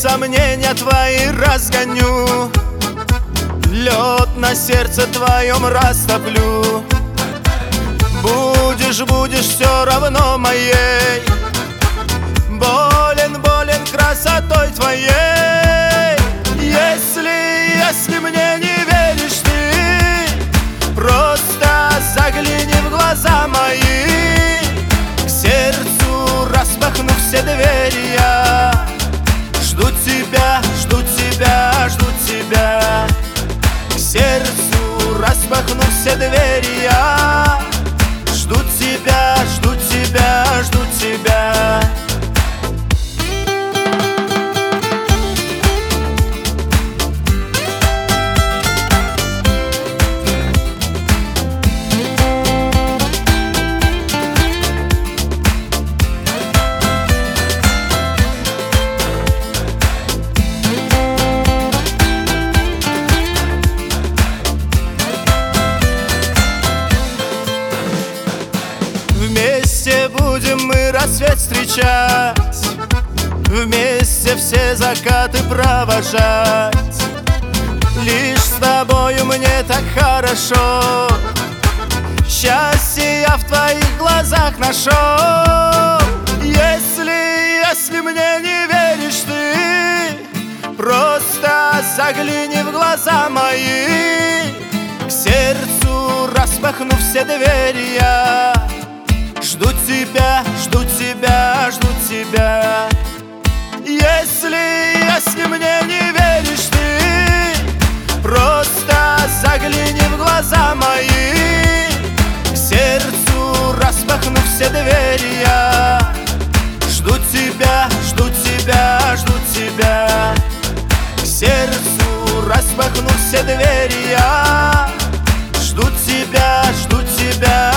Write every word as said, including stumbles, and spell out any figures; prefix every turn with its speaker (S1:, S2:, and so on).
S1: сомнения твои разгоню, лед на сердце твоем растоплю. Будешь, будешь все равно моей, болен, болен красотой твоей. Если, если мне не веришь ты, просто загляни в глаза мои. К сердцу распахну все двери я, жду тебя, жду тебя, жду тебя. К сердцу распахну все двери я, жду тебя, жду тебя, жду тебя. Вместе будем мы рассвет встречать, вместе все закаты провожать. Лишь с тобою мне так хорошо, счастье я в твоих глазах нашел. Если, если мне не веришь ты, просто загляни в глаза мои. К сердцу распахну все двери я, жду тебя, жду тебя, жду тебя. Если, если мне не веришь ты, просто загляни в глаза мои. К сердцу распахну все двери я, жду тебя, жду тебя, жду тебя. К сердцу распахну все двери я, жду тебя, жду тебя.